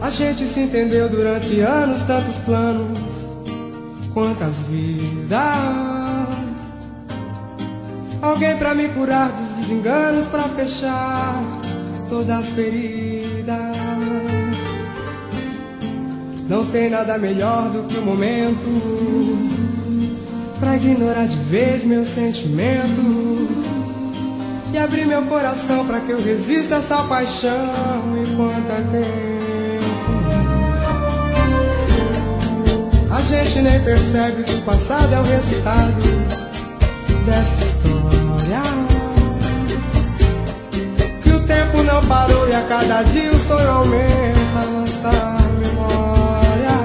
A gente se entendeu durante anos, tantos planos, quantas vidas. Alguém pra me curar dos desenganos, pra fechar todas as feridas. Não tem nada melhor do que o momento pra ignorar de vez meu sentimento e abrir meu coração pra que eu resista a essa paixão enquanto há tempo. A gente nem percebe que o passado é o resultado dessa história, que o tempo não parou e a cada dia o sonho aumenta a nossa memória.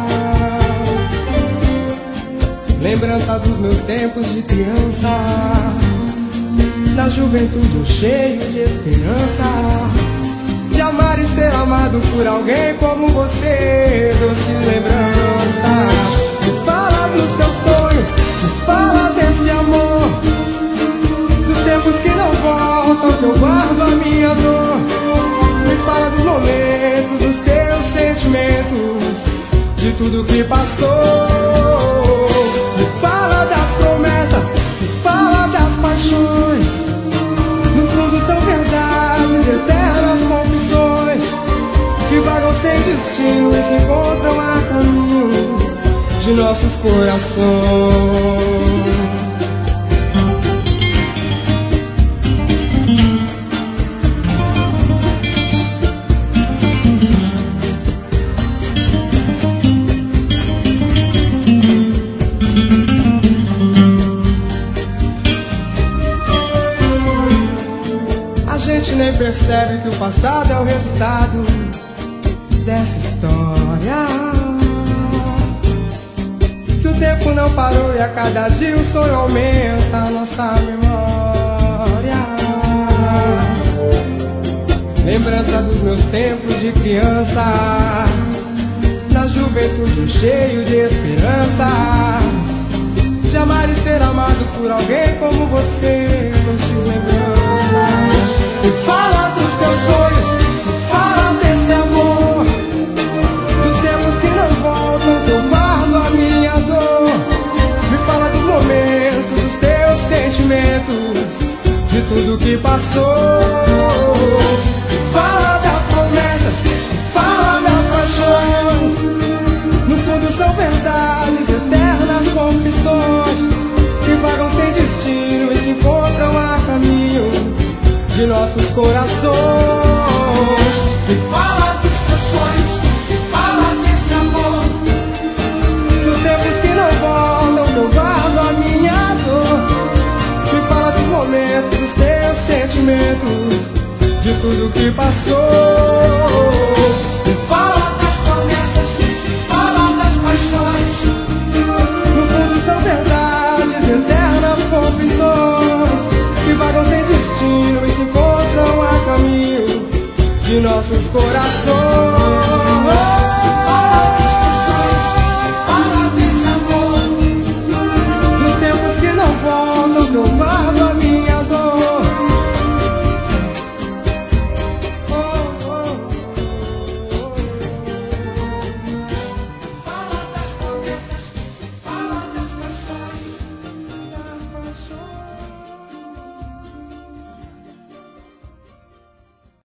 Lembrança dos meus tempos de criança, na juventude eu cheio de esperança, de amar e ser amado por alguém como você. Doce lembrança, me fala dos teus sonhos, me fala desse amor, dos tempos que não voltam, que eu guardo a minha dor. Me fala dos momentos, dos teus sentimentos, de tudo que passou. Me fala das promessas, me fala das paixões, no fundo são verdades, eternas confissões, que vagam sem destino e se encontram a caminho de nossos corações. A gente nem percebe que o passado é o resultado dessa história, que o tempo não parou e a cada dia o sonho aumenta a nossa memória. Lembrança dos meus tempos de criança, na juventude cheio de esperança, de amar e ser amado por alguém como você. Doces lembranças, me fala dos teus sonhos, me fala desse amor, dos tempos que não voltam, que eu guardo a minha dor. Me fala dos momentos, dos teus sentimentos, de tudo que passou. Me fala das promessas, me fala das paixões, no fundo são verdades, eternas confissões, que vagam sem destino e se encontram a caminho de nossos corações. Me fala dos teus sonhos, me fala desse amor, Dos tempos que não voltam, que eu guardo a minha dor. Me fala dos momentos, dos teus sentimentos, de tudo que passou. me fala das promessas, me fala das paixões, No fundo são verdades, eternas confissões, que vagam sem destino e se encontram a caminho de nossos corações.